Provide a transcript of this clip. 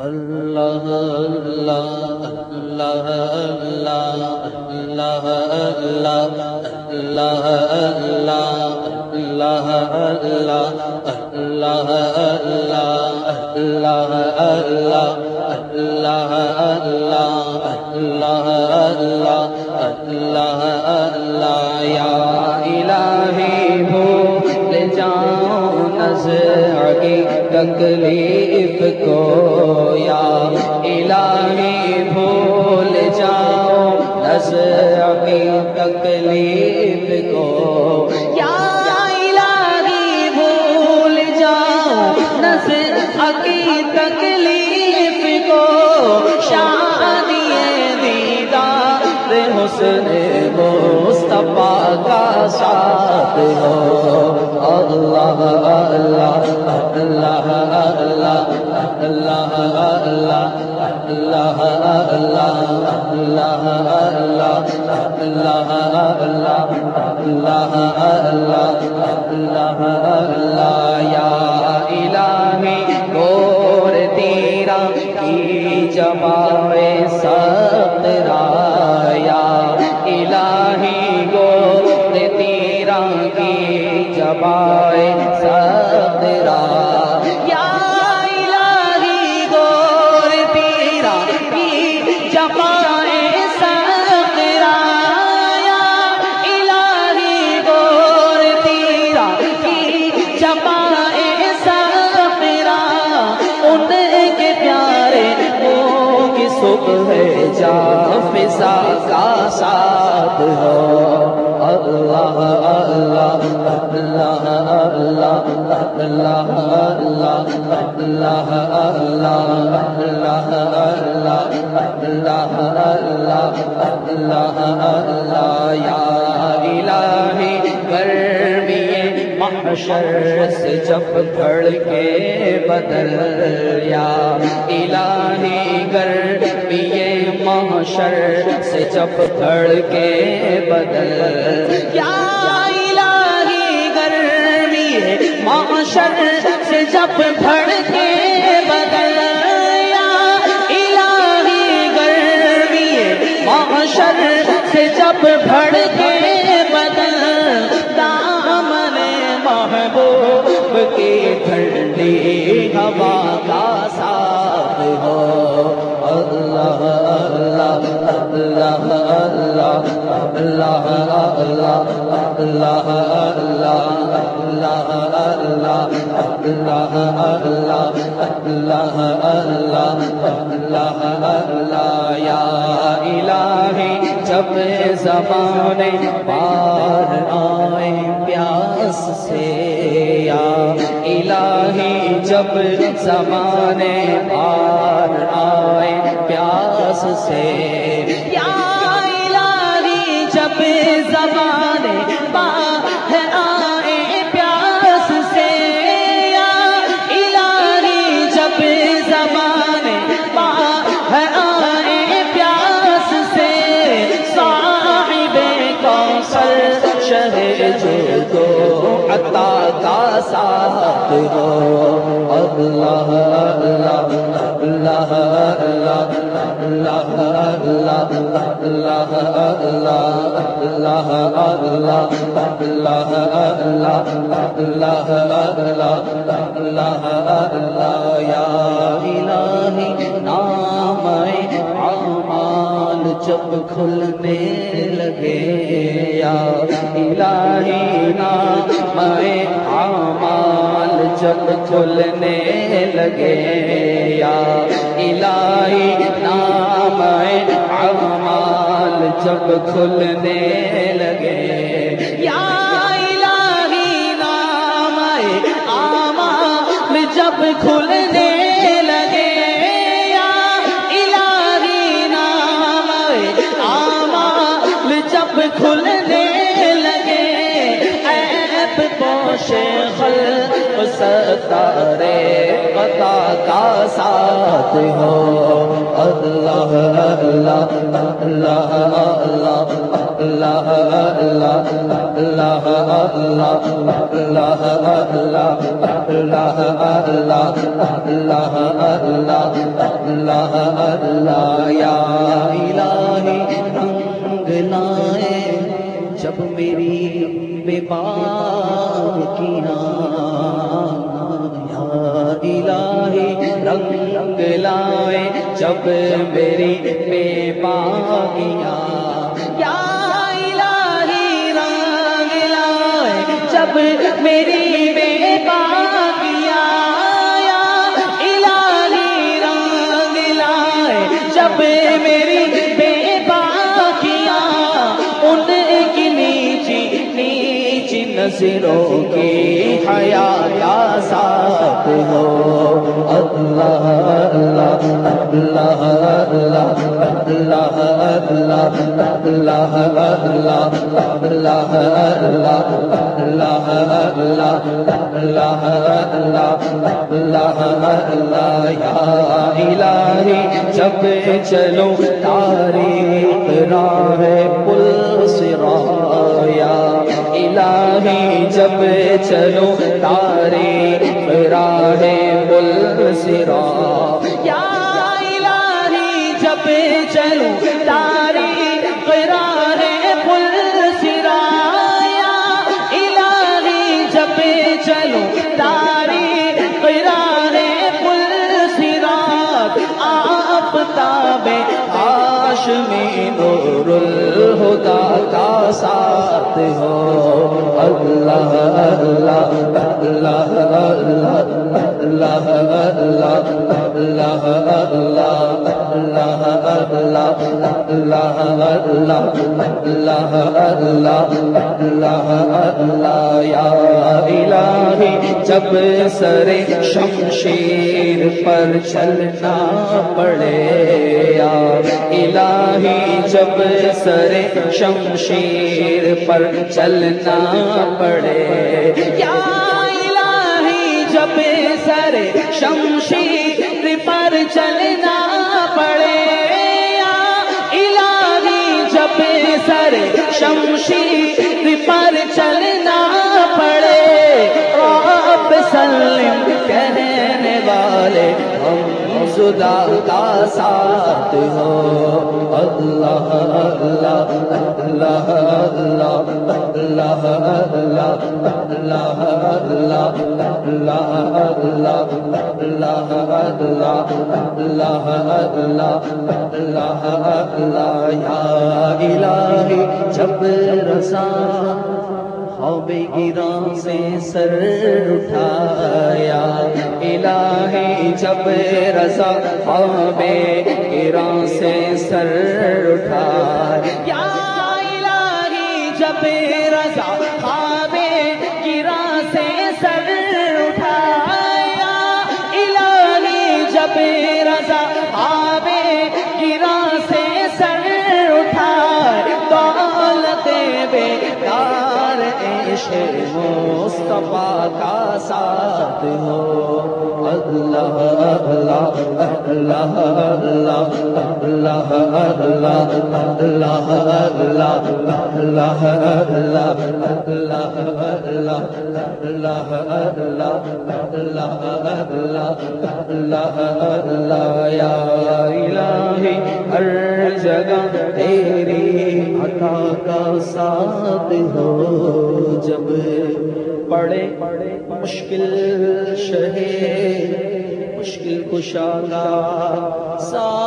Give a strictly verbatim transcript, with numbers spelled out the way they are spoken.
اللہ اللہ اللہ اللہ اللہ اللہ اللہ اللہ اللہ اللہ اللہ اللہ یا الہی بھول جاؤں نزع کی تکلیف کو، یا الہی بھول جاؤں نزع کی تکلیف کو، یا الہی بھول جاؤں نزع کی تکلیف کو، شادی دیدار حسن مصطفیٰ کا ساتھ ہو۔ اللہ اللہ اللہ اللہ اللہ اللہ اللہ اللہ اللہ اللہ یا الہی گور تیرا کی جماعے سترا، یا الہی گور تیرا کی جماعے سترا، یا الہی گور تیرا کی جماعے سترا، یا الہی گور تیرا کی جماعے سترا، ان کے پیارے منہ کی صبح جاں فضا کا ساتھ ہو۔ اللہ اللہ اللہ اللہ اللہ اللہ اللہ اللہ یا الہی گرمی محشر سے جب بڑھ کے بدل، یا الہی گرمی محشر سے جب بڑھ کے بدل، یا الہی گرمی محشر سے جب بڑھ کے بدل، یا الہی گرمی محشر سے جب بڑھ کے بدل، دامن محبوب کی ٹھنڈی ہوا کا ساتھ ہو۔ اللہ اللہ اللہ اللہ اللہ اللہ اللہ اللہ اللہ یا الہی جب زمانے پار آئے پیاس سے، یا الہی جب زمانے پار آئے پیاس سے، یا الہی جب زمانے پار آئے پیاس سے، یا الہی جب زمانے پار آئے پیاس سے، صاحب کوثر شہ جود و عطا کا ساتھ ہو۔ اللہ اللہ اللہ اللہ اللہ اللہ اللہ اللہ اللہ اللہ یا الہی نام اعمال جب کھلنے لگے، یا الہی نام اعمال جب کھلنے لگے، یا الہی نام اعمال جب کھلنے لگے، یا الہی نام اعمال جب کھلنے لگے، یا الہی نام اعمال جب کھلنے لگے، عیب پوش خلق ستارے عطا کا ساتھ ہو اللہ اللہ اللہ اللہ اللہ اللہ اللہ اللہ اللہ اللہ اللہ اللہ اللہ اللہ اللہ یا الہی رنگ لائے جب میری بے باکیاں یا الہی رنگ لائے جب میری بے باکیاں یا الہی رنگ لائے جب میری بے باکیاں یا الہی رنگ لائے جب میری بے باکیاں ان کی نیچی نیچی نظروں کی حیا کا ساتھ ہو اللہ اللہ اللہ اللہ اللہ اللہ اللہ اللہ اللہ اللہ اللہ اللہ اللہ اللہ یا الہی جب چلو تاریخ راہ پل سرایا الہی جب چلو تاریخ راہ پل سرا یا الہی جب چلو تاریخ راہ پل سرا یا الہی جب چلو تاریخ راہ پل سرا آفتاب ہاشمی نور الہدی کا ساتھ ہو اللہ اللہ اللہ اللہ اللہ اللہ اللہ اللہ اللہ اللہ اللہ اللہ اللہ اللہ یا الہی جب سر شمشیر پر چلنا پڑے یا الہی جب سر شمشیر پر چلنا پڑے یا الہی جب سر شمشیر پر چلنا پڑے یا الہی جب سر شمشیر پر چلنا پڑے رب سلم کہنے والے ہم خدا کا ساتھ ہو اللہ اللہ اللہ اللہ اللہ اللہ اللہ اللہ اللہ اللہ اللہ اللہ اللہ اللہ اللہ یا الہی جب رسا خواب گراں سے سر اٹھایا الہی جب رضا خواب گراں سے سر اٹھایا یا الہی جب رضا خواب گراں سے سر اٹھایا الہی جب رضا خواب گراں سے سر اٹھایا دولت بیدار عشق مصطفیٰ کا ساتھ ہو اللہ اللہ اللہ اللہ اللہ اللہ اللہ اللہ اللہ اللہ اللہ اللہ اللہ اللہ اللہ یا الہی ہر جگہ تیری عطا کا ساتھ ہو جب پڑے مشکل شہے مشکل کشا کا ساتھ